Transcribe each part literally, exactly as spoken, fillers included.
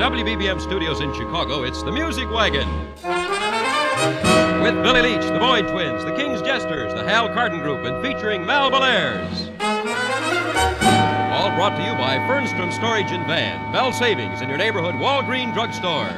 W B B M Studios in Chicago, it's the Music Wagon. With Billy Leach, the Boyd Twins, the King's Jesters, the Hal Carden Group, and featuring Mal Belaires. All brought to you by Fernstrom Storage and Van. Bell Savings in your neighborhood Walgreen drugstore.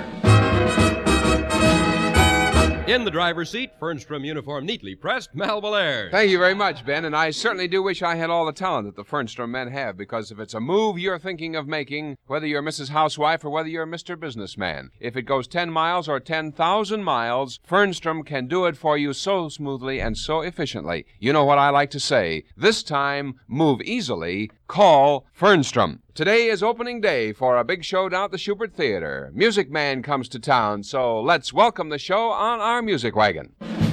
In the driver's seat, Fernstrom uniform neatly pressed, Mal Belaires. Thank you very much, Ben, and I certainly do wish I had all the talent that the Fernstrom men have, because if it's a move you're thinking of making, whether you're Missus Housewife or whether you're Mister Businessman, if it goes ten miles or ten thousand miles, Fernstrom can do it for you so smoothly and so efficiently. You know what I like to say, this time, move easily, call Fernstrom. Today is opening day for a big show down at the Shubert Theater. Music Man comes to town, so let's welcome the show on our Music Wagon.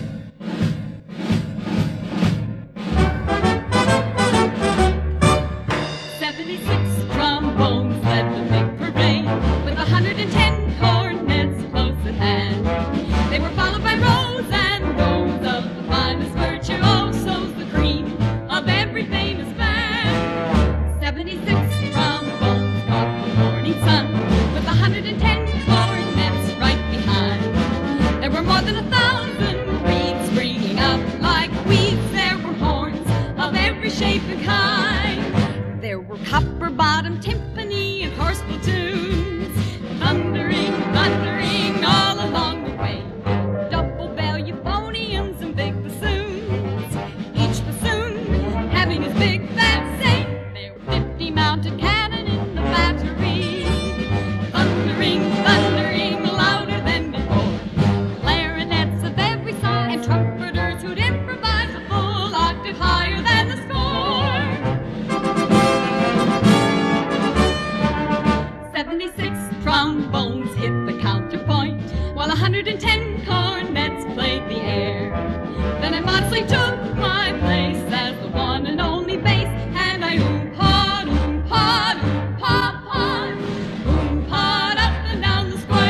seventy-six trombones led the big parade with one hundred ten cornets close at hand. They were followed by rows and rows of the finest virtuosos, the cream of every famous band. seventy-six trombones caught the morning sun with one hundred ten cornets right behind. There were more than a thousand reeds springing up like weeds. There were horns of every shape and kind. There were copper-bottom timpani and horse platoons, thundering, thundering all along the way. Double bell euphoniums and big bassoons, each bassoon having his big fat say. There were fifty mounted cannon in the battery, thundering, thundering louder than before. Clarinets of every size and trumpeters who'd improvise a full octave higher than the score. seventy-six trombones hit the counterpoint, while one hundred ten cornets played the air. Then I modestly took my place as the one and only bass, and I oom-pawed, oom-pawed, oom-pawed, oom-pawed up and down the square.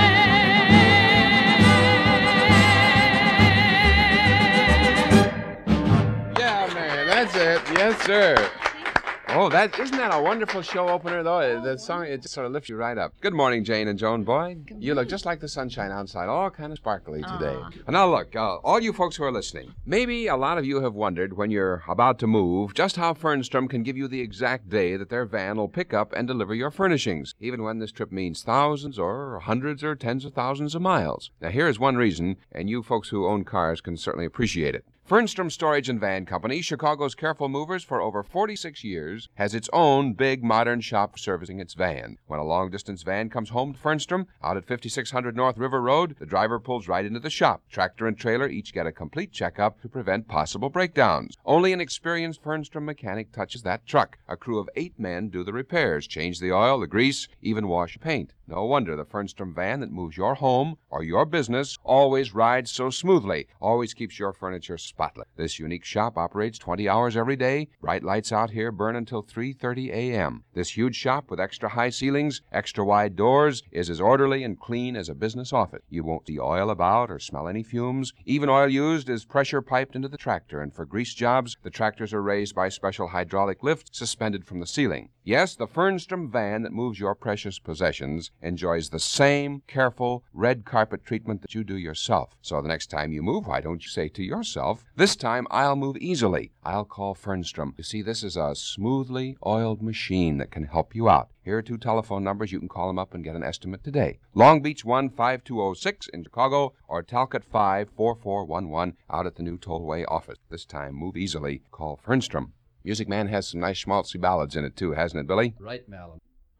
Yeah, man, that's it. Yes, sir. Oh, that isn't that a wonderful show opener, though? The song, it just sort of lifts you right up. Good morning, Jane and Joan Boyd. You look just like the sunshine outside, all kind of sparkly today. Aw. Now, look, uh, all you folks who are listening, maybe a lot of you have wondered when you're about to move just how Fernstrom can give you the exact day that their van will pick up and deliver your furnishings, even when this trip means thousands or hundreds or tens of thousands of miles. Now, here is one reason, and you folks who own cars can certainly appreciate it. Fernstrom Storage and Van Company, Chicago's careful movers for over forty-six years, has its own big modern shop servicing its van. When a long-distance van comes home to Fernstrom, out at fifty-six hundred North River Road, the driver pulls right into the shop. Tractor and trailer each get a complete checkup to prevent possible breakdowns. Only an experienced Fernstrom mechanic touches that truck. A crew of eight men do the repairs, change the oil, the grease, even wash paint. No wonder the Fernstrom van that moves your home or your business always rides so smoothly, always keeps your furniture spotless. This unique shop operates twenty hours every day. Bright lights out here burn until three thirty a.m. This huge shop with extra high ceilings, extra wide doors, is as orderly and clean as a business office. You won't see oil about or smell any fumes. Even oil used is pressure piped into the tractor, and for grease jobs, the tractors are raised by special hydraulic lift suspended from the ceiling. Yes, the Fernstrom van that moves your precious possessions enjoys the same careful red carpet treatment that you do yourself. So the next time you move, why don't you say to yourself, this time I'll move easily. I'll call Fernstrom. You see, this is a smoothly oiled machine that can help you out. Here are two telephone numbers. You can call them up and get an estimate today. Long Beach one five two oh six in Chicago, or Talcott five four four one one out at the new Tollway office. This time, move easily. Call Fernstrom. Music Man has some nice schmaltzy ballads in it, too, hasn't it, Billy? Right, Malin.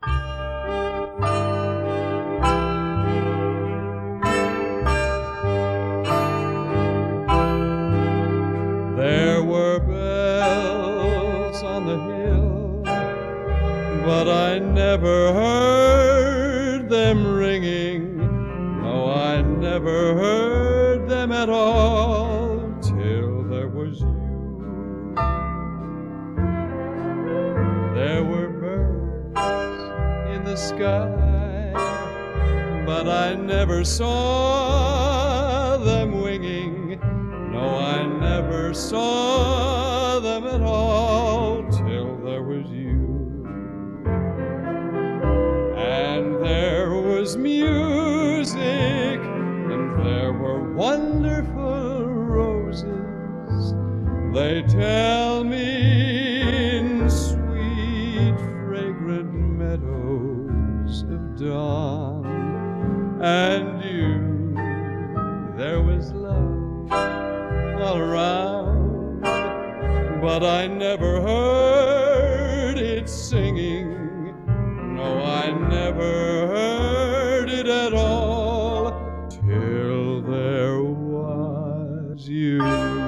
There were bells on the hill, but I never heard them ringing. No, I never heard them at all till there was you. There were birds in the sky, but I never saw them winging. No, I never saw them at all till there was you. And there was was music, and there were wonderful roses. They tell me in sweet, fragrant meadows of dawn. And you, there was love all around, but I never heard it singing. No, I never heard it at all till there was you.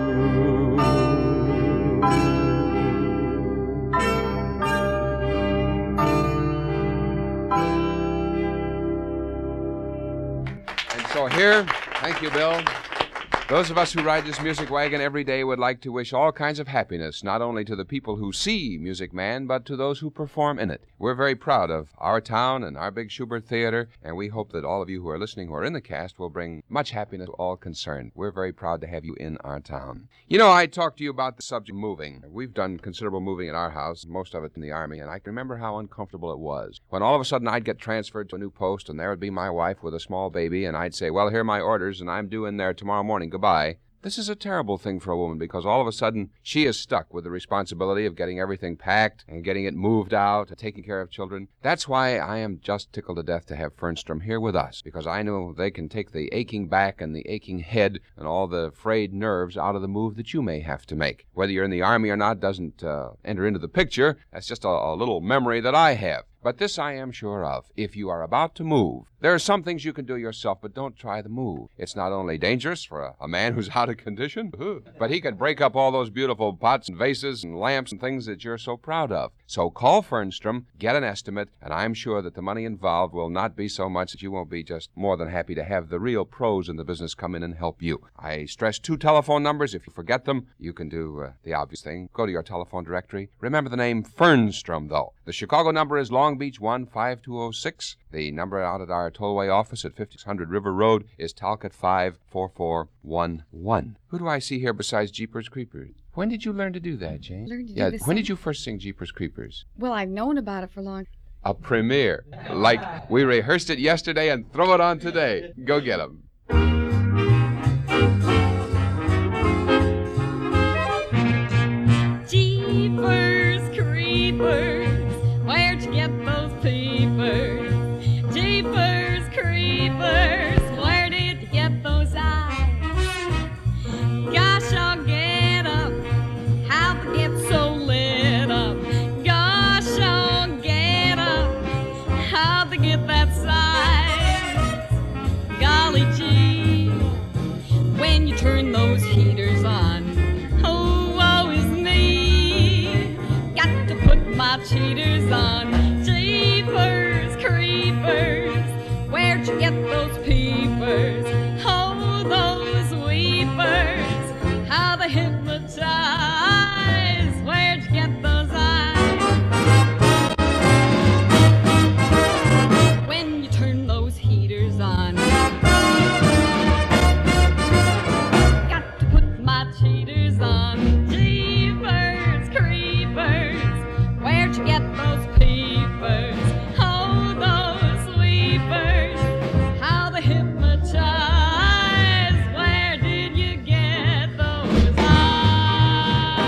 And so here, thank you, Bill. Those of us who ride this music wagon every day would like to wish all kinds of happiness, not only to the people who see Music Man, but to those who perform in it. We're very proud of our town and our big Schubert Theater, and we hope that all of you who are listening who are in the cast will bring much happiness to all concerned. We're very proud to have you in our town. You know, I talked to you about the subject of moving. We've done considerable moving in our house, most of it in the Army, and I can remember how uncomfortable it was. When all of a sudden I'd get transferred to a new post, and there would be my wife with a small baby, and I'd say, well, here are my orders, and I'm due in there tomorrow morning. Goodbye. This is a terrible thing for a woman because all of a sudden she is stuck with the responsibility of getting everything packed and getting it moved out and taking care of children. That's why I am just tickled to death to have Fernstrom here with us, because I know they can take the aching back and the aching head and all the frayed nerves out of the move that you may have to make. Whether you're in the Army or not doesn't uh, enter into the picture. That's just a, a little memory that I have. But this I am sure of. If you are about to move, there are some things you can do yourself, but don't try the move. It's not only dangerous for a, a man who's out of condition, but he could break up all those beautiful pots and vases and lamps and things that you're so proud of. So call Fernstrom, get an estimate, and I'm sure that the money involved will not be so much that you won't be just more than happy to have the real pros in the business come in and help you. I stress two telephone numbers. If you forget them, you can do uh, the obvious thing. Go to your telephone directory. Remember the name Fernstrom, though. The Chicago number is Long Beach one five two oh six. The number out at our tollway office at fifty-six hundred River Road is Talcott five four four one one. Who do I see here besides Jeepers Creepers? When did you learn to do that, Jane? Learned to yeah, do this when song? did you first sing Jeepers Creepers? Well, I've known about it for long. A premiere. Like we rehearsed it yesterday and throw it on today. Go get 'em. Jeepers creepers, where'd you get those peepers? Jeepers creepers, where did you get those eyes? Gosh, I'll get up, how they get so lit up. Gosh, I'll get up, how they get that size. Golly gee, when you turn those heaters on, oh, woe is me. Got to put my cheaters on. Jeepers creepers, where'd you get those peepers? Oh, those weepers, how they hypnotize. Where'd you get those eyes? When you turn those heaters on, got to put my cheaters on. Jeepers creepers, where'd you get those peepers? Oh, those weepers, how they hypnotize. Where did you get those eyes?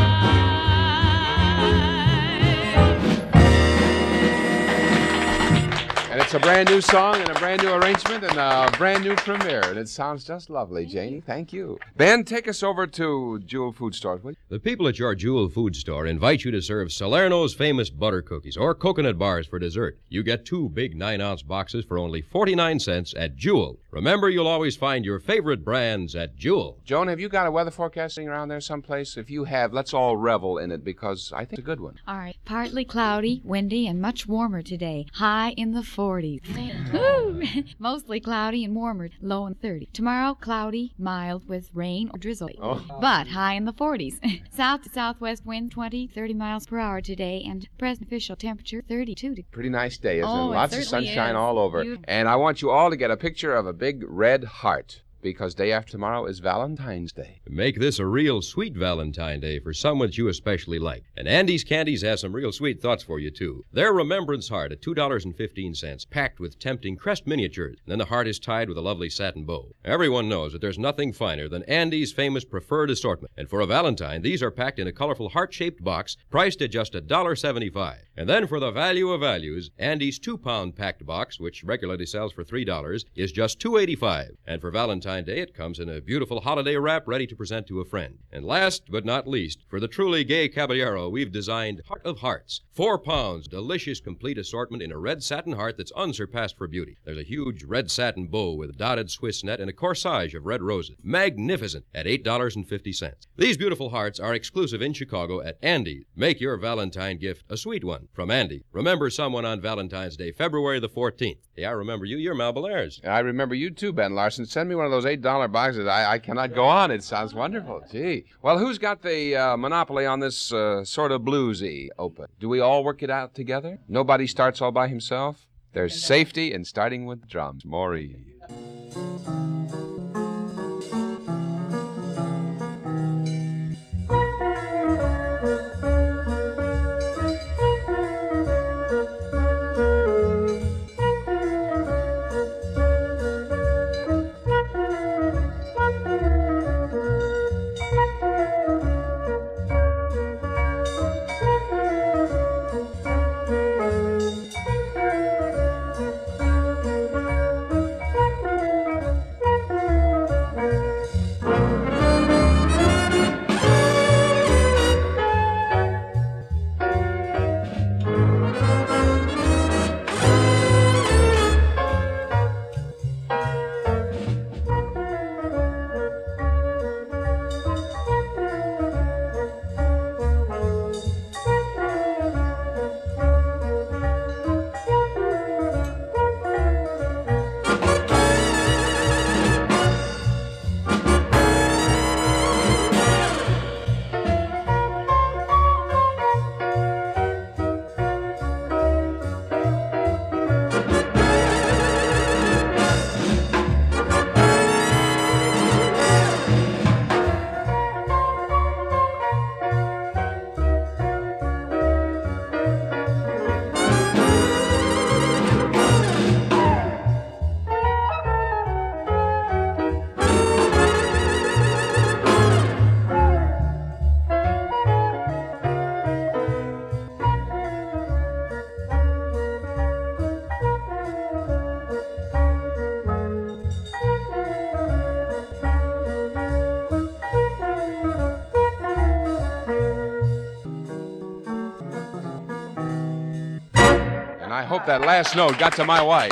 And it's a brand new song and a brand new arrangement and a brand new premiere. And it sounds just lovely, Janie. Thank you. Ben, take us over to Jewel Food Stores, will you? The people at your Jewel Food Store invite you to serve Salerno's famous butter cookies or coconut bars for dessert. You get two big nine-ounce boxes for only forty-nine cents at Jewel. Remember, you'll always find your favorite brands at Jewel. Joan, have you got a weather forecasting around there someplace? If you have, let's all revel in it because I think it's a good one. All right. Partly cloudy, windy, and much warmer today. High in the forties. Woo! Mostly cloudy and warmer, low in thirty. Tomorrow, cloudy, mild with rain or drizzle. Oh. But high in the forties. South to southwest wind twenty, thirty miles per hour today, and present official temperature thirty-two degrees. Pretty nice day, isn't Oh, it? it Lots of certainly sunshine is. all over. You- And I want you all to get a picture of a big red heart because day after tomorrow is Valentine's Day. Make this a real sweet Valentine Day for someone that you especially like. And Andy's Candies has some real sweet thoughts for you, too. Their Remembrance Heart at two dollars and fifteen cents, packed with tempting crest miniatures. And then the heart is tied with a lovely satin bow. Everyone knows that there's nothing finer than Andy's famous preferred assortment. And for a Valentine, these are packed in a colorful heart-shaped box, priced at just one dollar and seventy-five cents. And then for the value of values, Andy's two-pound packed box, which regularly sells for three dollars, is just two dollars and eighty-five cents. And for Valentine's Day, it comes in a beautiful holiday wrap ready to present to a friend. And last but not least, for the truly gay caballero, we've designed Heart of Hearts. Four pounds, delicious, complete assortment in a red satin heart that's unsurpassed for beauty. There's a huge red satin bow with dotted Swiss net and a corsage of red roses. Magnificent at eight dollars and fifty cents. These beautiful hearts are exclusive in Chicago at Andy's. Make your Valentine gift a sweet one from Andy. Remember someone on Valentine's Day, February the fourteenth. Yeah, I remember you. You're Mal Belaires. I remember you too, Ben Larson. Send me one of those eight dollar boxes. I, I cannot go on. It sounds wonderful. Gee. Well, who's got the uh, monopoly on this uh, sort of bluesy open? Do we all work it out together? Nobody starts all by himself? There's safety in starting with drums. Maury. I hope that last note got to my wife.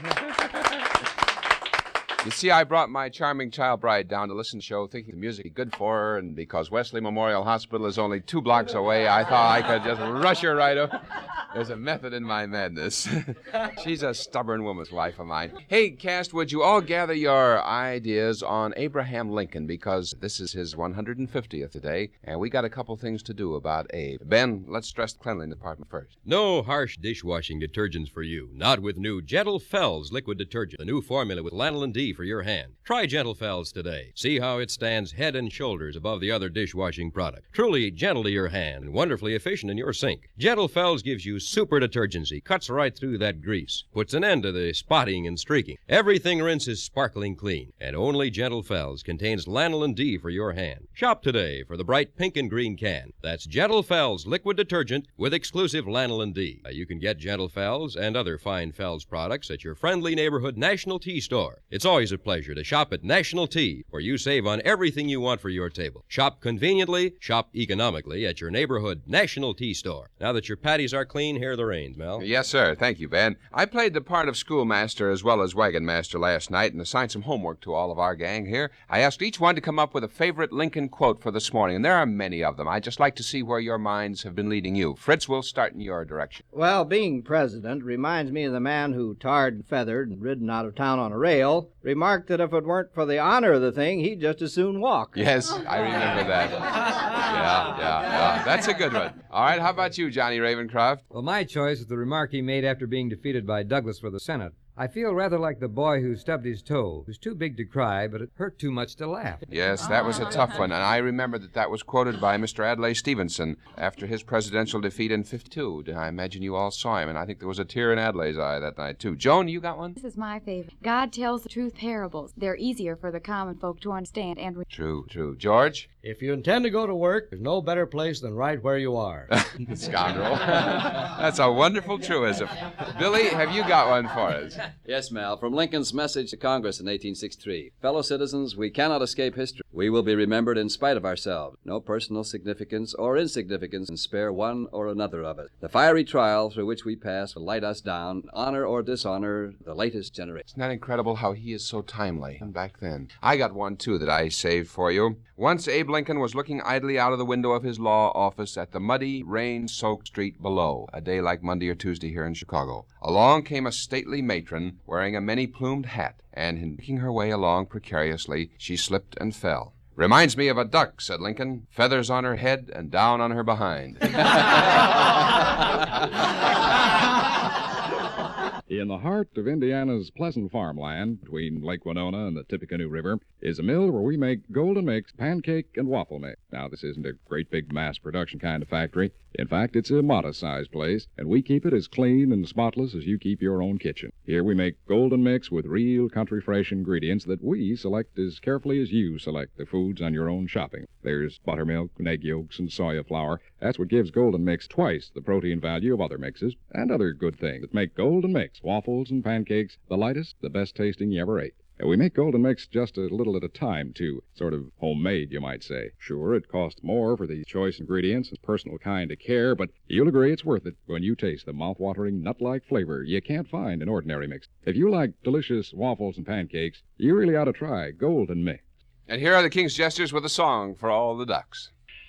You see, I brought my charming child bride down to listen to the show thinking the music would be good for her, and because Wesley Memorial Hospital is only two blocks away, I thought I could just rush her right up. There's a method in my madness. She's a stubborn woman's wife of mine. Hey, cast, would you all gather your ideas on Abraham Lincoln, because this is his one hundred fiftieth today, and we got a couple things to do about Abe. Ben, let's stress the cleanliness department first. No harsh dishwashing detergents for you. Not with new Gentle Fells liquid detergent, the new formula with lanolin D for your hand. Try Gentle Fells today. See how it stands head and shoulders above the other dishwashing product. Truly gentle to your hand and wonderfully efficient in your sink. Gentle Fells gives you super detergency, cuts right through that grease, puts an end to the spotting and streaking. Everything rinses sparkling clean, and only Gentle Fells contains lanolin D for your hand. Shop today for the bright pink and green can. That's Gentle Fells liquid detergent with exclusive lanolin D. Uh, you can get Gentle Fells and other fine Fells products at your friendly neighborhood National Tea store. It's always a pleasure to shop at National Tea, where you save on everything you want for your table. Shop conveniently, shop economically at your neighborhood National Tea store. Now that your patties are clean, here are the reins, Mel. Yes, sir. Thank you, Ben. I played the part of schoolmaster as well as wagon master last night and assigned some homework to all of our gang here. I asked each one to come up with a favorite Lincoln quote for this morning, and there are many of them. I'd just like to see where your minds have been leading you. Fritz, we'll start in your direction. Well, being president reminds me of the man who, tarred and feathered and ridden out of town on a rail, remarked that if it weren't for the honor of the thing, he'd just as soon walk. Yes, I remember that. Yeah, yeah, yeah. That's a good one. All right, how about you, Johnny Ravencroft? Well, my choice is the remark he made after being defeated by Douglas for the Senate. I feel rather like the boy who stubbed his toe. It was too big to cry, but it hurt too much to laugh. Yes, that was a tough one, and I remember that that was quoted by Mister Adlai Stevenson after his presidential defeat in fifty-two. I imagine you all saw him, and I think there was a tear in Adlai's eye that night, too. Joan, you got one? This is my favorite. God tells the truth parables. They're easier for the common folk to understand and... Re- True, true. George? If you intend to go to work, there's no better place than right where you are. Scoundrel. That's a wonderful truism. Billy, have you got one for us? Yes, Mal. From Lincoln's message to Congress in eighteen sixty-three. Fellow citizens, we cannot escape history. We will be remembered in spite of ourselves. No personal significance or insignificance can spare one or another of us. The fiery trial through which we pass will light us down, honor or dishonor the latest generation. Isn't that incredible how he is so timely? And back then. I got one, too, that I saved for you. Once Abe Lincoln was looking idly out of the window of his law office at the muddy, rain-soaked street below, a day like Monday or Tuesday here in Chicago. Along came a stately matron wearing a many-plumed hat, and in making her way along precariously, she slipped and fell. "Reminds me of a duck," said Lincoln. "Feathers on her head and down on her behind." In the heart of Indiana's pleasant farmland, between Lake Winona and the Tippecanoe River, is a mill where we make Golden Mix pancake and waffle mix. Now, this isn't a great big mass production kind of factory. In fact, it's a modest-sized place, and we keep it as clean and spotless as you keep your own kitchen. Here we make Golden Mix with real country-fresh ingredients that we select as carefully as you select the foods on your own shopping. There's buttermilk and egg yolks and soya flour. That's what gives Golden Mix twice the protein value of other mixes, and other good things that make Golden Mix waffles and pancakes the lightest, the best tasting you ever ate. And we make Golden Mix just a little at a time, too. Sort of homemade, you might say. Sure, it costs more for the choice ingredients and personal kind of care, but you'll agree it's worth it when you taste the mouth-watering, nut-like flavor you can't find in ordinary mix. If you like delicious waffles and pancakes, you really ought to try Golden Mix. And here are the King's Jesters with a song for all the ducks.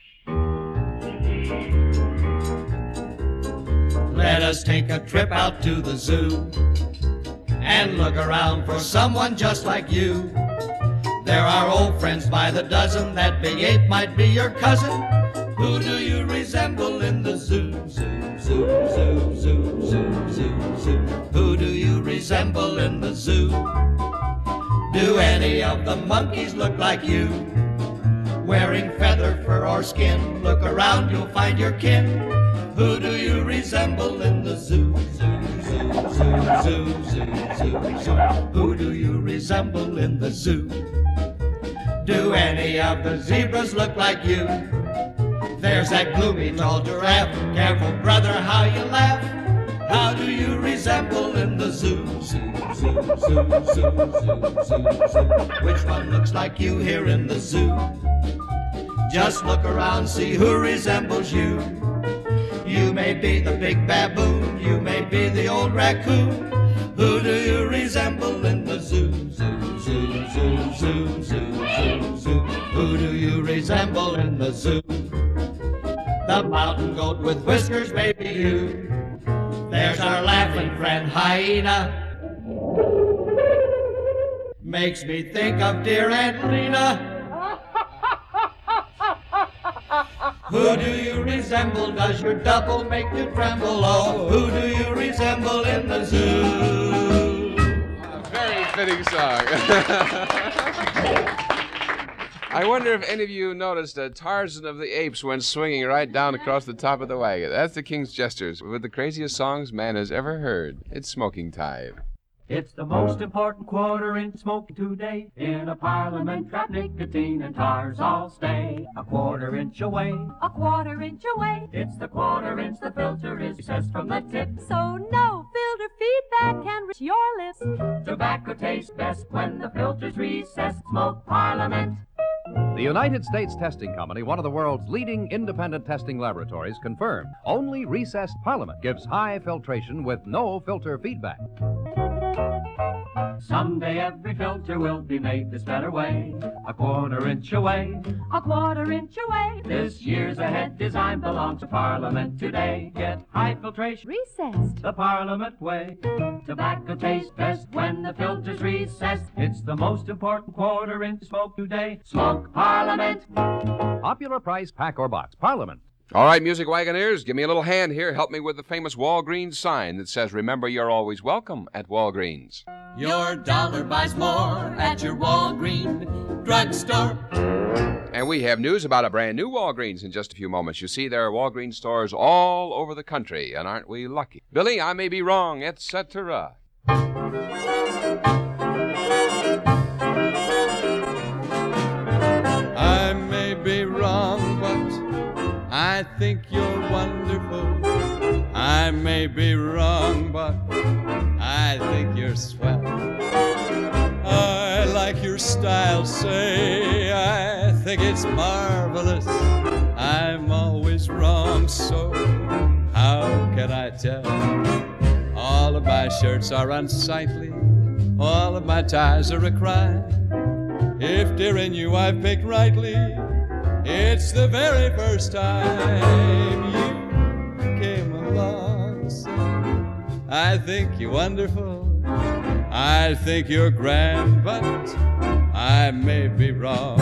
Let us take a trip out to the zoo and look around for someone just like you. There are old friends by the dozen. That big ape might be your cousin. Who do you resemble in the zoo? Zoo, zoo, zoo, zoo, zoo, zoo, zoo. Who do you resemble in the zoo? Do any of the monkeys look like you? Wearing feather, fur, or skin. Look around, you'll find your kin. Who do you resemble in the zoo? Zoo, zoo, zoo, zoo, zoo, zoo, zoo. Who do you resemble in the zoo? Do any of the zebras look like you? There's that gloomy tall giraffe. Careful, brother, how you laugh. How do you resemble in the zoo? Zoo, zoo, zoo, zoo, zoo, zoo, zoo. Which one looks like you here in the zoo? Just look around, see who resembles you. You may be the big baboon, you may be the old raccoon. Who do you resemble in the zoo? Zoo, zoo, zoo, zoo, zoo, zoo, zoo. Who do you resemble in the zoo? The mountain goat with whiskers may be you. There's our laughing friend hyena. Makes me think of dear Aunt Lena. Who do you resemble? Does your double make you tremble? Oh, who do you resemble in the zoo? A very fitting song. I wonder if any of you noticed that Tarzan of the Apes went swinging right down across the top of the wagon. That's the King's Jesters with the craziest songs man has ever heard. It's smoking time. It's the most important quarter in smoking today. In a parliament trap, nicotine and tars all stay. A quarter inch away, A quarter inch away, it's the quarter inch the filter is recessed from the tip. so no filter feedback can reach your lips. Tobacco tastes best when the filter's recessed. Smoke Parliament. The United States Testing Company, one of the world's leading independent testing laboratories, confirmed only recessed Parliament gives high filtration with no filter feedback. Someday every filter will be made this better way. A quarter inch away, A quarter inch away, this year's ahead design belongs to Parliament today. Get high filtration recessed. the Parliament way. Tobacco tastes best when the filter's recessed. It's the most important quarter inch smoke today. Smoke Parliament. Popular price, pack or box. Parliament. All right, Music Wagoneers, give me a little hand here. Help me with the famous Walgreens sign that says, remember, you're always welcome at Walgreens. Your dollar buys more at your Walgreens drugstore. And we have news about a brand new Walgreens in just a few moments. You see, there are Walgreens stores all over the country, and aren't we lucky? Billy, I may be wrong, et cetera. I may be wrong, but I think you're wonderful. I may be wrong, but I think you're swell. I like your style, say, I think it's marvelous. I'm always wrong, so how can I tell? All of my shirts are unsightly, all of my ties are a crime. If, dear, in you I've picked rightly, it's the very first time you came along. So I think you're wonderful, I think you're grand, but I may be wrong.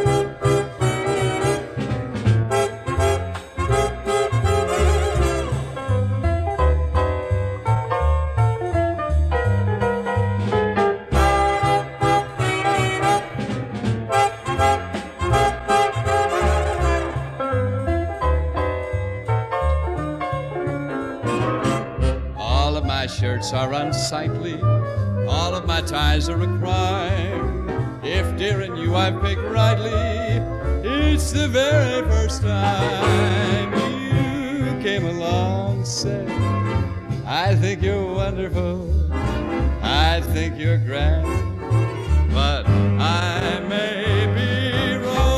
Shirts are unsightly, all of my ties are a crime. If, dear, in you I've picked rightly, it's the very first time you came along, said, I think you're wonderful, I think you're grand, but I may be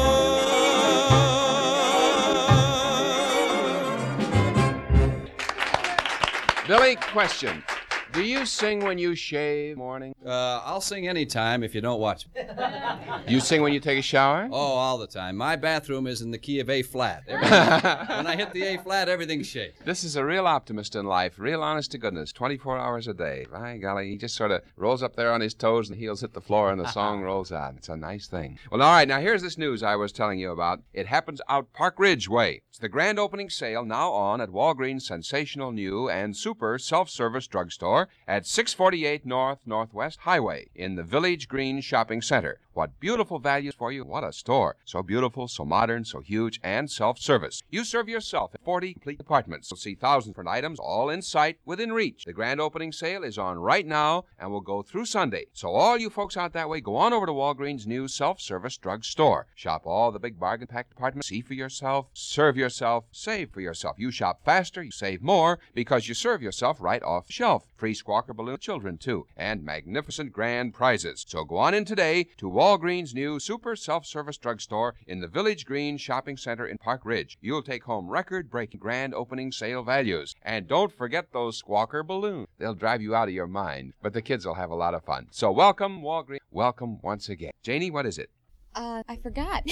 wrong. Billy, question. Do you sing when you shave morning? Uh, I'll sing any time if you don't watch me. Do you sing when you take a shower? Oh, all the time. My bathroom is in the key of A flat. When I hit the A flat, everything shakes. This is a real optimist in life, real honest to goodness, twenty-four hours a day. By golly, he just sort of rolls up there on his toes and heels hit the floor and the song rolls on. It's a nice thing. Well, all right, now here's this news I was telling you about. It happens out Park Ridge way. It's the grand opening sale now on at Walgreens' sensational new and super self-service drugstore at six forty-eight North Northwest Highway in the Village Green Shopping Center. What beautiful values for you. What a store. So beautiful, so modern, so huge, and self-service. You serve yourself at forty complete departments. You'll see thousands of different items all in sight, within reach. The grand opening sale is on right now and will go through Sunday. So all you folks out that way, go on over to Walgreens' new self-service drug store. Shop all the big bargain-packed departments. See for yourself, serve yourself, save for yourself. You shop faster, you save more, because you serve yourself right off the shelf. Free squawker balloon children, too, and magnificent grand prizes. So go on in today to Walgreens' new super self-service drugstore in the Village Green Shopping Center in Park Ridge. You'll take home record-breaking grand opening sale values. And don't forget those squawker balloons. They'll drive you out of your mind, but the kids will have a lot of fun. So welcome, Walgreens. Welcome once again. Janie, what is it? Uh, I forgot.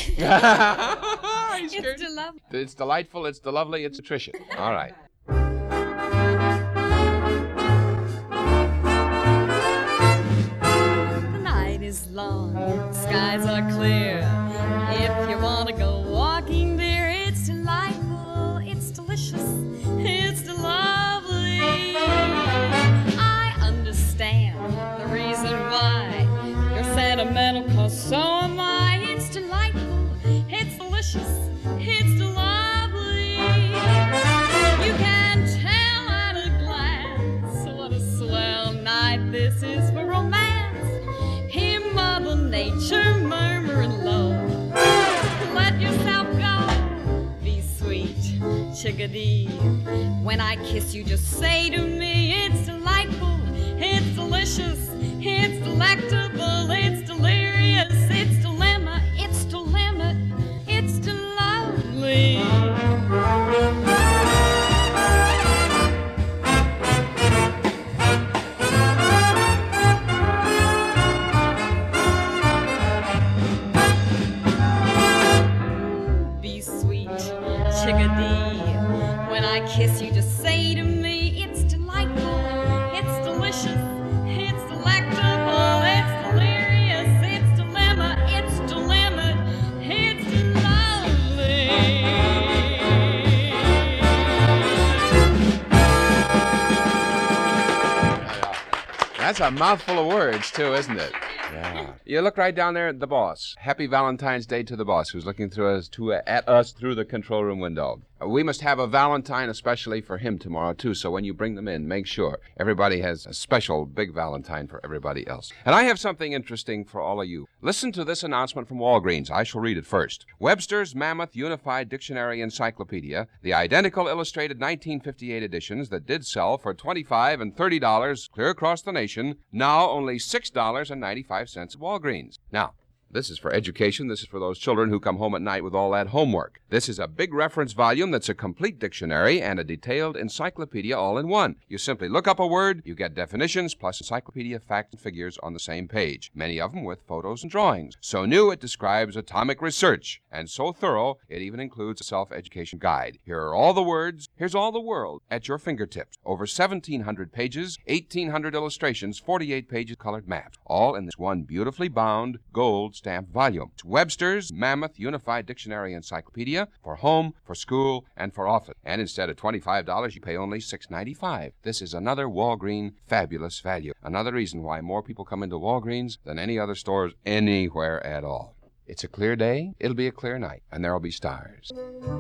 It's delightful. It's delightful, it's the lovely, it's Tricia. All right. The night is long, skies are clear. If you want to go walking, dear, it's delightful, it's delicious, it's lovely. I understand the reason why you're sentimental, 'cause so am I. It's delightful, it's delicious, it's lovely. You can tell at a glance what a swell night this is for romance. Hear Mother Nature murmuring low. Let yourself go, be sweet, chickadee. When I kiss you, just say to me, it's delightful, it's delicious, it's delectable, it's delirious, it's dilemma, it's dilemma, it's delovely. Be sweet, chickadee. When I kiss you, just say to me, it's delightful, it's delicious, it's delectable, it's delirious, it's dilemma, it's dilemma, it's lovely. That's a mouthful of words, too, isn't it? Yeah. You look right down there at the boss. Happy Valentine's Day to the boss who's looking through us to uh, at us through the control room window. Uh, we must have a Valentine especially for him tomorrow, too, so when you bring them in, make sure everybody has a special big Valentine for everybody else. And I have something interesting for all of you. Listen to this announcement from Walgreens. I shall read it first. Webster's Mammoth Unified Dictionary Encyclopedia, the identical illustrated nineteen fifty-eight editions that did sell for twenty-five dollars and thirty dollars clear across the nation, now only six dollars and ninety-five cents at Walgreens. Now, this is for education. This is for those children who come home at night with all that homework. This is a big reference volume that's a complete dictionary and a detailed encyclopedia all in one. You simply look up a word, you get definitions, plus encyclopedia facts and figures on the same page, many of them with photos and drawings. So new it describes atomic research, and so thorough it even includes a self-education guide. Here are all the words, here's all the world at your fingertips. Over seventeen hundred pages, eighteen hundred illustrations, forty-eight pages colored maps, all in this one beautifully bound, gold stamped volume. It's Webster's Mammoth Unified Dictionary Encyclopedia for home, for school, and for office. And instead of twenty-five dollars, you pay only six dollars and ninety-five cents. This is another Walgreen fabulous value. Another reason why more people come into Walgreens than any other stores anywhere at all. It's a clear day, it'll be a clear night, and there'll be stars.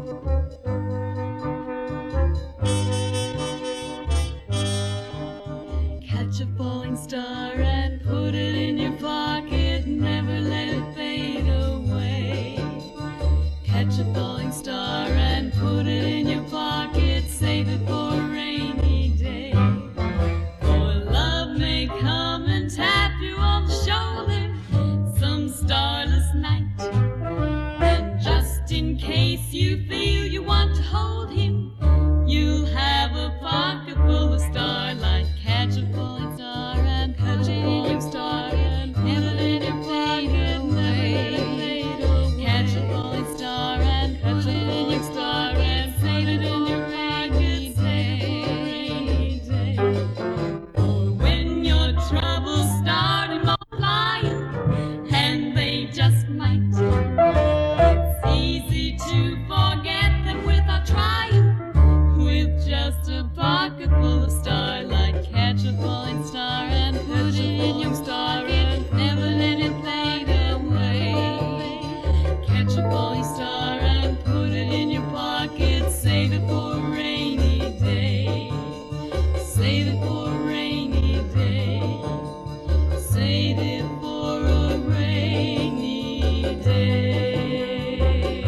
Catch a falling star and put it in your pocket, never let it fade away. Catch a falling star and put it in your pocket, save it for a rainy day. For love may come and tap you on the shoulder some starless night. And just in case you feel you want to hold him, you'll have a pocket full of starlight. Catch a falling star and put it in your star and never let it fade away. Catch a falling star and put it in your star and save it in your pocket, rainy day. For when your troubles start multiplying, and they just might, it's easy to forget them without trying. With just a pocket full of starlight, catch a falling star and put it in your star and never let it fade away. Catch a falling star and put it in your pocket, save it for a rainy day. Save it for a rainy day. Save it for a rainy day.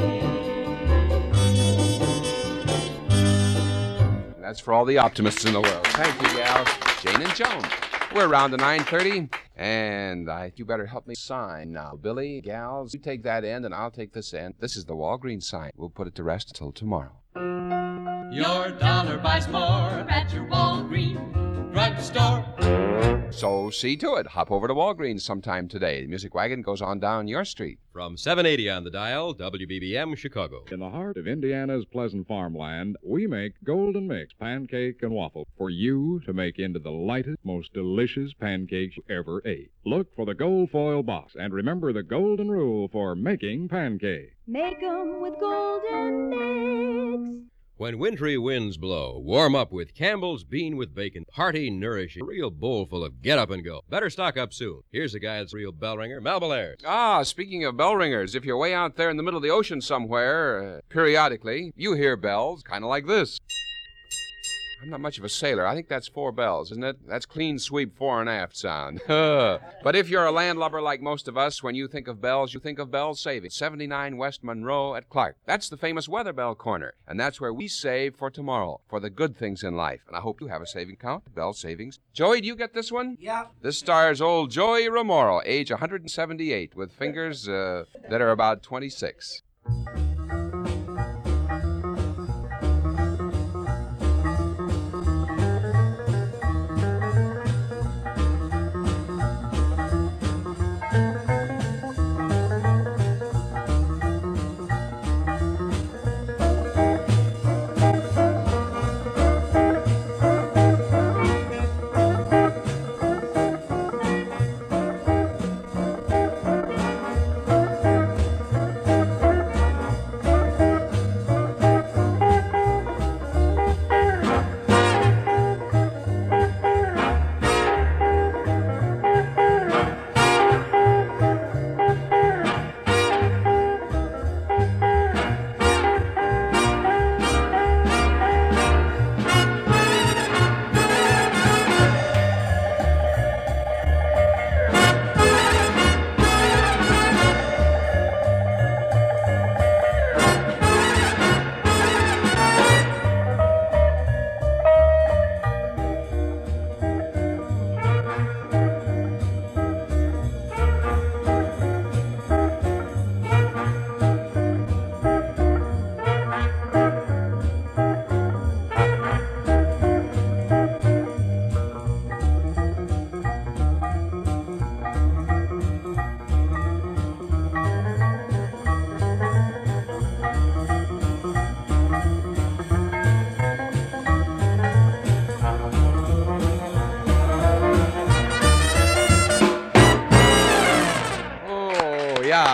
That's for all the optimists in the world. Thank you, gals. Jane and Joan. We're around to nine thirty, and I, you better help me sign now. Billy, gals, you take that end, and I'll take this end. This is the Walgreens sign. We'll put it to rest until tomorrow. Your dollar buys more At your Walgreens drugstore. So see to it. Hop over to Walgreens sometime today. The Music Wagon goes on down your street. From seven eighty on the dial, W B B M Chicago. In the heart of Indiana's pleasant farmland, we make Golden Mix pancake and waffle for you to make into the lightest, most delicious pancakes you ever ate. Look for the gold foil box and remember the golden rule for making pancakes. Make 'em with Golden Mix. When wintry winds blow, warm up with Campbell's Bean with Bacon. Hearty, nourishing, a real bowl full of get up and go. Better stock up soon. Here's a guy that's a real bell ringer, Mel Belair. Ah, speaking of bell ringers, if you're way out there in the middle of the ocean somewhere, uh, periodically, you hear bells kind of like this. I'm not much of a sailor. I think that's four bells, isn't it? That's clean sweep fore and aft sound. But if you're a landlubber like most of us, when you think of bells, you think of Bell Savings. seventy-nine West Monroe at Clark. That's the famous Weather Bell Corner. And that's where we save for tomorrow, for the good things in life. And I hope you have a saving account at Bell Savings. Joey, do you get this one? Yeah. This stars old Joey Romero, age one hundred seventy-eight, with fingers uh, that are about twenty-six.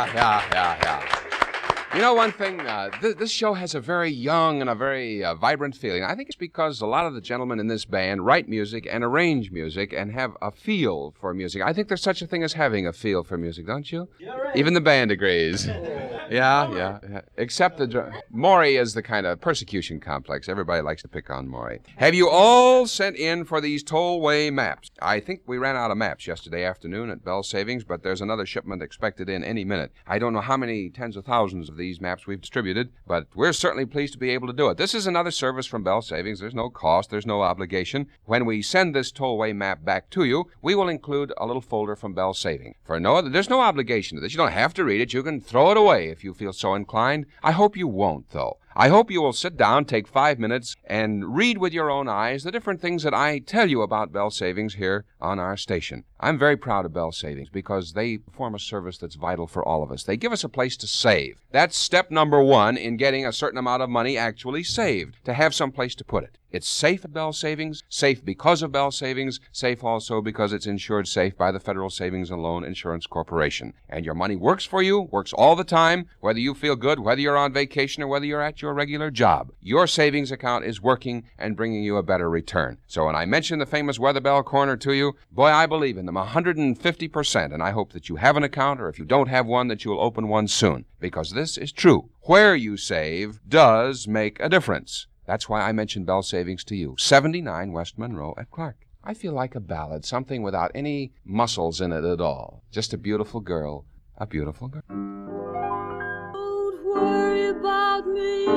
yeah, yeah, yeah, yeah. You know, one thing, uh, th- this show has a very young and a very uh, vibrant feeling. I think it's because a lot of the gentlemen in this band write music and arrange music and have a feel for music. I think there's such a thing as having a feel for music, don't you? Yeah, right. Even the band agrees. Yeah, yeah, yeah. Except the... Dr- Maury is the kind of persecution complex. Everybody likes to pick on Maury. Have you all sent in for these tollway maps? I think we ran out of maps yesterday afternoon at Bell Savings, but there's another shipment expected in any minute. I don't know how many tens of thousands of these maps we've distributed, but we're certainly pleased to be able to do it. This is another service from Bell Savings. There's no cost. There's no obligation. When we send this tollway map back to you, we will include a little folder from Bell Savings. For no other, there's no obligation to this. You don't have to read it. You can throw it away if you feel so inclined. I hope you won't, though. I hope you will sit down, take five minutes, and read with your own eyes the different things that I tell you about Bell Savings here on our station. I'm very proud of Bell Savings because they perform a service that's vital for all of us. They give us a place to save. That's step number one in getting a certain amount of money actually saved, to have some place to put it. It's safe at Bell Savings, safe because of Bell Savings, safe also because it's insured safe by the Federal Savings and Loan Insurance Corporation. And your money works for you, works all the time, whether you feel good, whether you're on vacation, or whether you're at your regular job. Your savings account is working and bringing you a better return. So when I mention the famous Weatherbell Corner to you, boy, I believe in them one hundred fifty percent, and I hope that you have an account, or if you don't have one, that you'll open one soon. Because this is true. Where you save does make a difference. That's why I mentioned Bell Savings to you. seventy-nine West Monroe at Clark. I feel like a ballad, something without any muscles in it at all. Just a beautiful girl. A beautiful girl. Don't worry about me.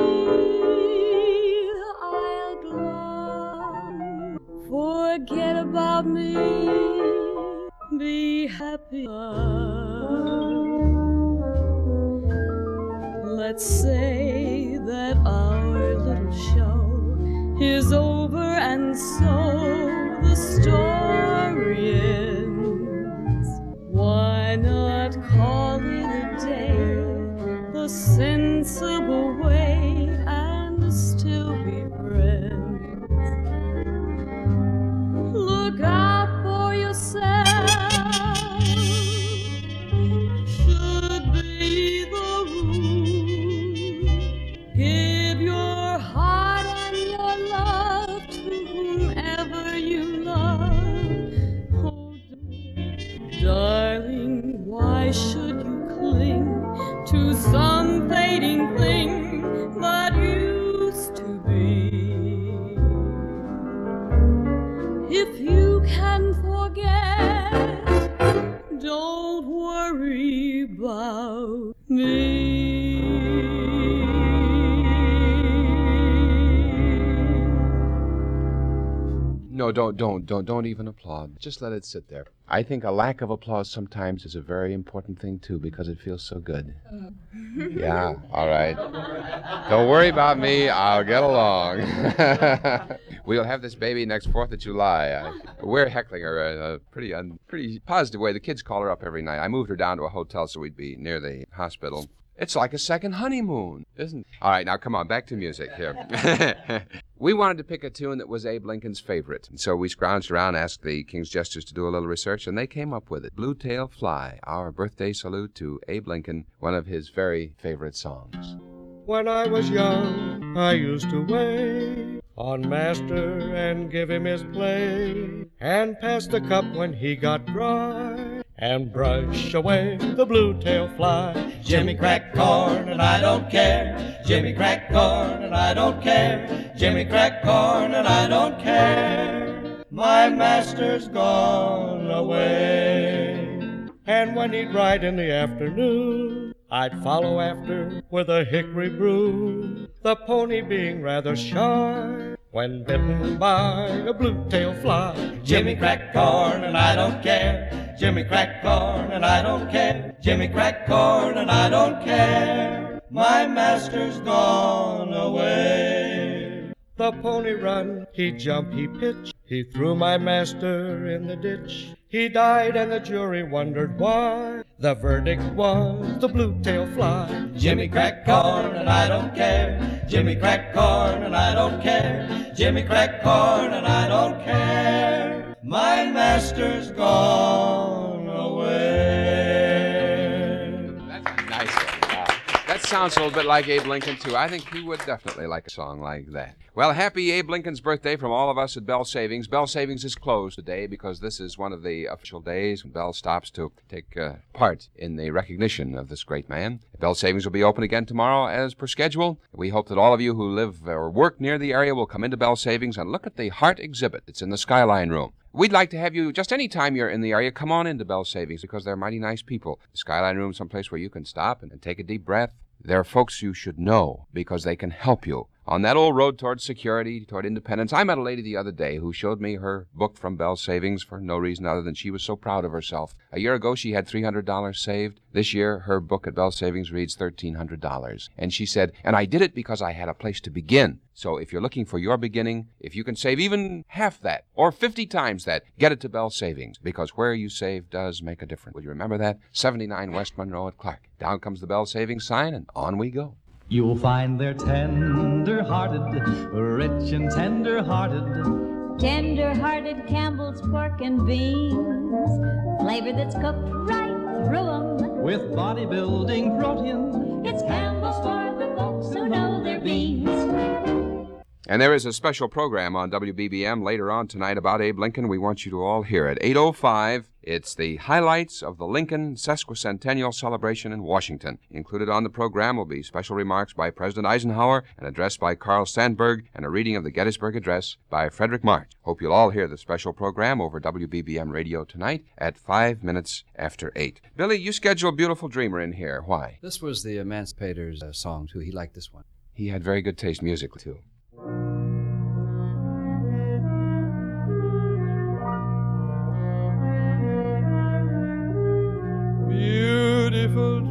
I'll glide. Forget about me. Be happy. Let's say that our little show is over, and so the story ends. Why not call it a day, the sensible way, and still be friends? Look out for yourself. Should be the rule. Give your heart and your love to whomever you love. Oh, darling, why should you cling to some fading thing that used to be? If you can forget, don't worry about me. No, don't, don't, don't, don't even applaud. Just let it sit there. I think a lack of applause sometimes is a very important thing, too, because it feels so good. Yeah, all right. Don't worry about me. I'll get along. We'll have this baby next fourth of July. I, we're heckling her a, a pretty, un, pretty positive way. The kids call her up every night. I moved her down to a hotel so we'd be near the hospital. It's like a second honeymoon, isn't it? All right, now come on, back to music here. We wanted to pick a tune that was Abe Lincoln's favorite, and so we scrounged around, asked the King's Jesters to do a little research, and they came up with it. Blue Tail Fly, our birthday salute to Abe Lincoln, one of his very favorite songs. When I was young, I used to wait on Master and give him his play, and pass the cup when he got dry, and brush away the blue-tail fly. Jimmy crack corn and I don't care. Jimmy crack corn and I don't care. Jimmy crack corn and I don't care. My master's gone away. And when he'd ride in the afternoon, I'd follow after with a hickory broom, the pony being rather shy when bitten by a blue-tail fly. Jimmy crack corn and I don't care. Jimmy crack corn and I don't care. Jimmy crack corn and I don't care. My master's gone away. The pony run, he jump, he pitch, he threw my master in the ditch. He died and the jury wondered why. The verdict was the blue-tail fly. Jimmy crack corn and I don't care. Jimmy crack corn and I don't care. Jimmy crack corn and I don't care. My master's gone away. sounds a little bit like Abe Lincoln, too. I think he would definitely like a song like that. Well, happy Abe Lincoln's birthday from all of us at Bell Savings. Bell Savings is closed today because this is one of the official days when Bell stops to take uh, part in the recognition of this great man. Bell Savings will be open again tomorrow as per schedule. We hope that all of you who live or work near the area will come into Bell Savings and look at the Heart exhibit. It's in the Skyline Room. We'd like to have you, just any time you're in the area, come on into Bell Savings because they're mighty nice people. The Skyline Room is someplace where you can stop and, and take a deep breath. They're folks you should know because they can help you on that old road toward security, toward independence. I met a lady the other day who showed me her book from Bell Savings for no reason other than she was so proud of herself. A year ago, she had three hundred dollars saved. This year, her book at Bell Savings reads one thousand three hundred dollars. And she said, and I did it because I had a place to begin. So if you're looking for your beginning, if you can save even half that or fifty times that, get it to Bell Savings because where you save does make a difference. Will you remember that? seventy-nine West Monroe at Clark. Down comes the Bell Savings sign and on we go. You'll find they're tender-hearted, rich and tender-hearted. Tender-hearted Campbell's pork and beans, flavor that's cooked right through 'em. With bodybuilding protein, it's Campbell's for the folks who know their beans. And there is a special program on W B B M later on tonight about Abe Lincoln. We want you to all hear it. eight oh five, it's the highlights of the Lincoln Sesquicentennial Celebration in Washington. Included on the program will be special remarks by President Eisenhower, an address by Carl Sandburg, and a reading of the Gettysburg Address by Frederick March. Hope you'll all hear the special program over W B B M radio tonight at five minutes after eight. Billy, you scheduled Beautiful Dreamer in here. Why? This was the Emancipator's uh, song, too. He liked this one. He had very good taste musically, too. Beautiful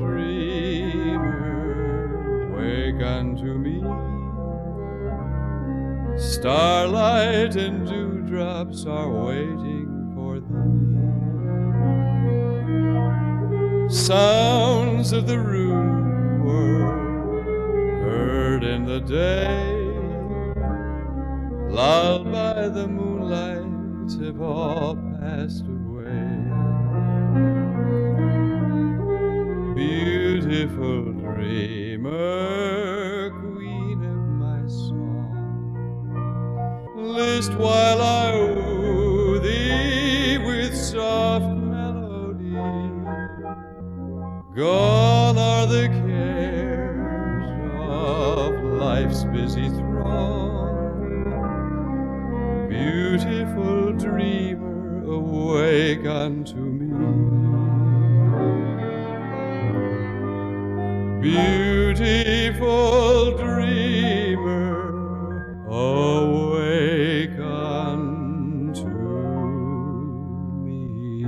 dreamer, wake unto me. Starlight and dewdrops are waiting for thee. Sounds of the rude world heard in the day, lulled by the moonlight, have all passed away. Beautiful dreamer, queen of my song, list while I woo thee with soft melody. Gone are the cares of life's busy throng. Beautiful dreamer, awake unto me. Beautiful dreamer, awake unto me.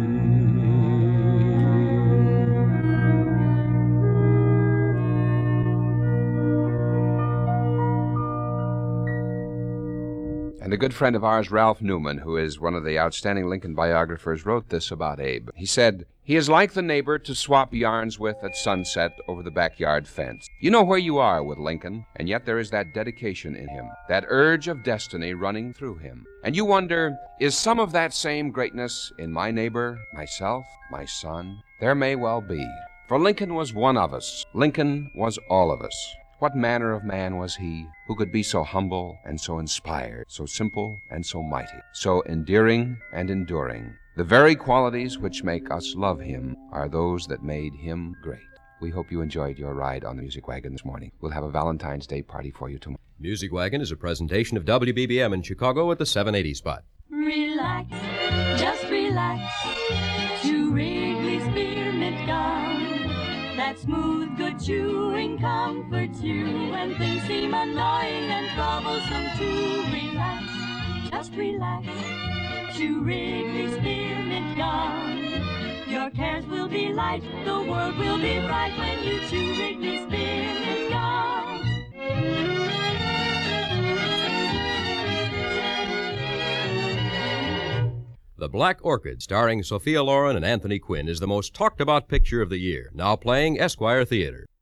And a good friend of ours, Ralph Newman, who is one of the outstanding Lincoln biographers, wrote this about Abe. He said, he is like the neighbor to swap yarns with at sunset over the backyard fence. You know where you are with Lincoln, and yet there is that dedication in him, that urge of destiny running through him. And you wonder, is some of that same greatness in my neighbor, myself, my son? There may well be. For Lincoln was one of us. Lincoln was all of us. What manner of man was he who could be so humble and so inspired, so simple and so mighty, so endearing and enduring? The very qualities which make us love him are those that made him great. We hope you enjoyed your ride on the Music Wagon this morning. We'll have a Valentine's Day party for you tomorrow. Music Wagon is a presentation of W B B M in Chicago at the seven eighty spot. Relax, just relax, to Wrigley's Spearmint Gum. That smooth, good chewing comforts you when things seem annoying and troublesome too. Relax, just relax, to Wrigley's Spearmint Gum. Your cares will be light, the world will be bright when you chew Wrigley's Spearmint Gum. The Black Orchid, starring Sophia Loren and Anthony Quinn, is the most talked about picture of the year, now playing Esquire Theater.